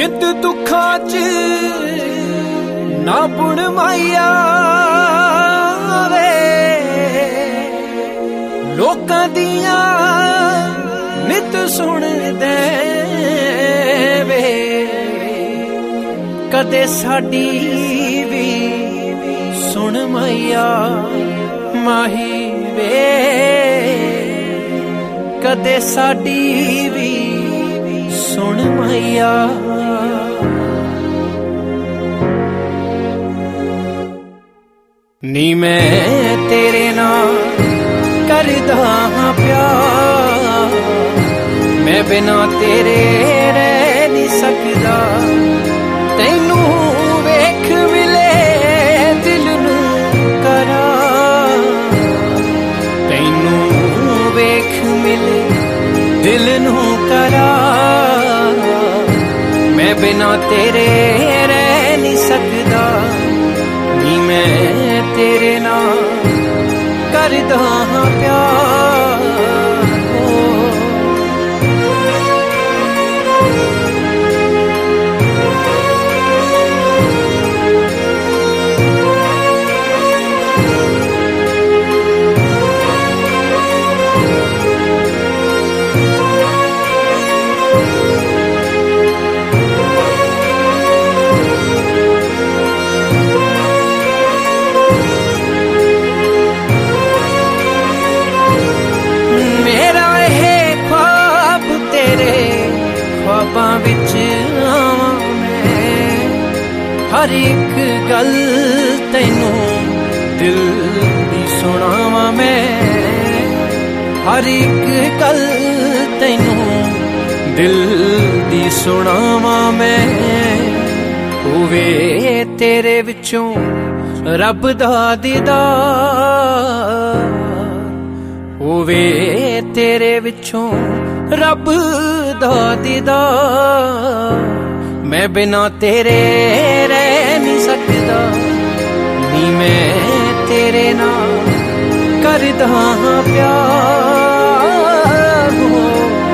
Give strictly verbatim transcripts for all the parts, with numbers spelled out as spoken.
जिद दुखा च ना बुण माया वे लोकां दियां नित सुन दे वे कदे साडी भी सुन मैया माही वे कदे साडी भी सुन मैया। नी मैं तेरे नाल करदा हां प्यार मैं बिना तेरे रह नहीं सकदा तैनू वेख मिले दिल नू करा तैनू वेख मिले दिल नू करा मैं बिना तेरे रह नहीं सकदा नी मैं तेरे नाल करदा हां प्यार। ख्वाबां विच आवां मैं हर एक गल तैनू दिल दी सुणावां मैं हर एक गल तैनू दिल दी सुणावां मैं होवे तेरे विचों रब दा दीदार होवे तेरे विचों रब दा दीदार मैं बिना तेरे रह नहीं सकदा नी मैं तेरे नाल करदा हां प्यार। हो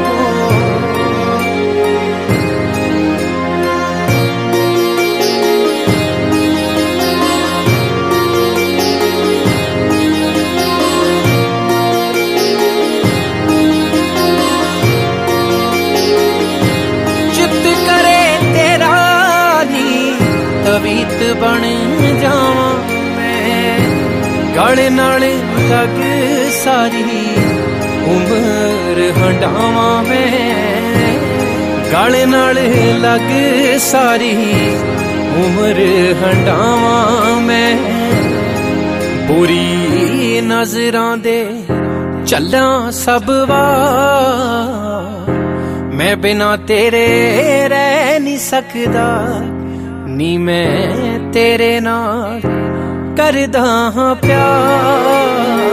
तवीत बन जावां मैं गल नाल लग सारी उम्र हंडावां मैं गल नाल लग सारी उम्र हंडावां मैं बुरी नजरां दे चलां सब वार मैं बिना तेरे रह नहीं सकदा नी मैं तेरे नाल करदा हां प्यार।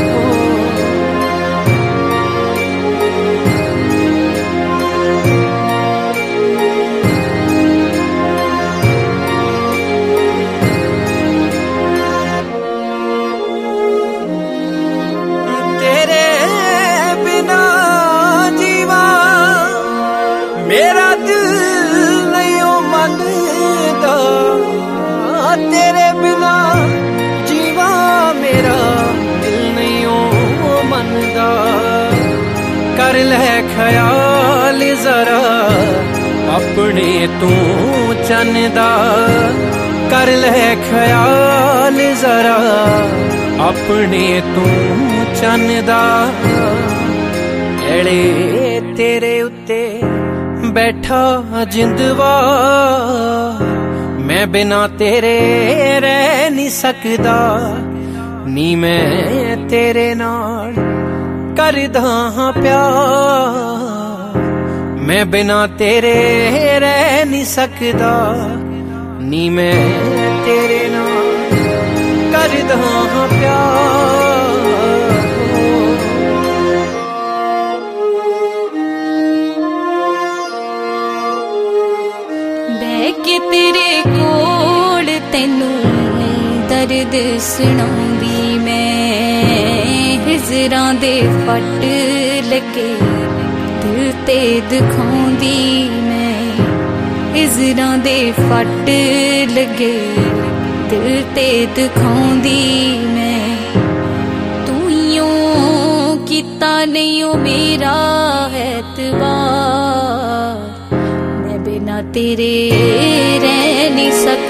तेरे बिना जीवा मेरा दिल नहीं मनदा तेरे बिना जीवा मेरा दिल नहीं मनदा कर ले ख्याल जरा अपने तू चन्दा कर ले ख्याल जरा अपने तू चन्दा एड़े तेरे उत्ते बैठा जिंदवा मैं बिना तेरे रह नहीं सकदा नी मैं तेरे नाल करदा हां प्यार मैं बिना तेरे रह नहीं सकदा नी मैं तेरे नाल करदा हां प्यार। कि तेरे कोल तैनू दर्द सुनाऊंदी मैं हिजरां दे फट लगे दिल ते दिखाऊंदी मैं हिजरां दे फट लगे दिल ते दिखाउंदी मैं तू यूं कीता नहीं ओ मेरा एतबार मैं बिना तेरे रह नहीं सकती